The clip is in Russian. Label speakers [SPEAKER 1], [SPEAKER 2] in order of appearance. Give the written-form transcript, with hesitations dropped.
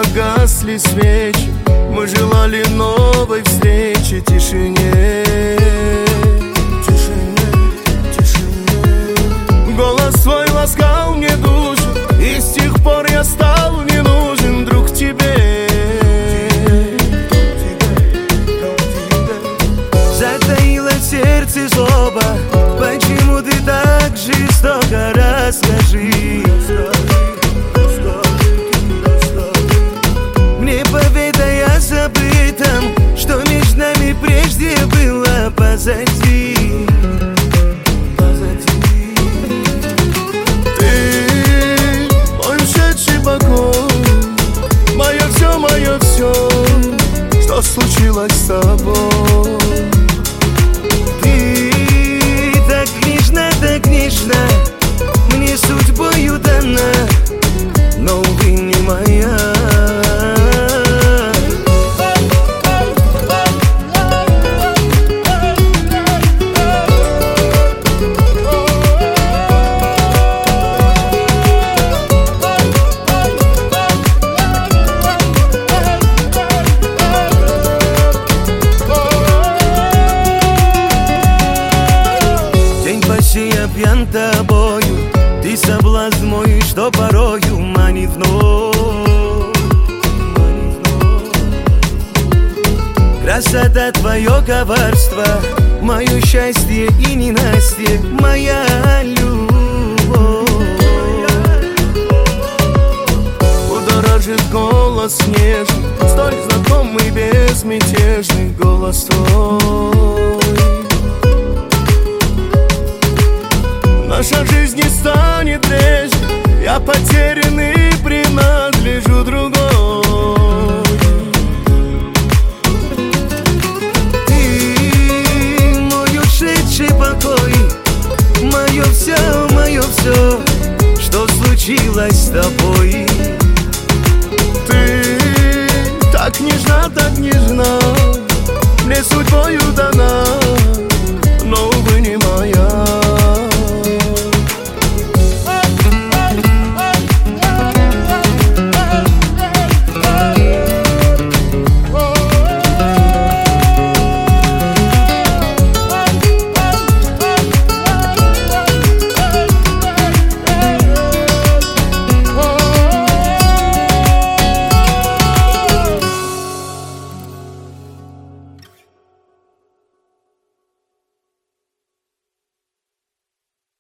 [SPEAKER 1] погасли свечи, мы желали новой встречи, тишине. Голос свой ласкал мне душу, и с тех пор я стал не нужен, друг, тебе.
[SPEAKER 2] Затаило сердце злоба, почему ты так жестоко, расскажи. Мне поведай о забытом, что между нами прежде было позади.
[SPEAKER 1] Мое все, что случилось с тобой.
[SPEAKER 2] Ты так нежна, мне судьбою дана, но, увы, не моя. Я пьян тобою, ты соблазн мой, что порою манит вновь. Красота, твое коварство, мое счастье и ненастье, моя любовь.
[SPEAKER 1] Будоражит голос нежный, столь знакомый, безмятежный голос твой. Наша жизнь не станет прежней, я потерян и принадлежу другой.
[SPEAKER 2] Ты мой ушедший покой, мое все, что случилось с тобой.
[SPEAKER 1] Ты так нежна, мне судьбою дана, но, увы, не моя.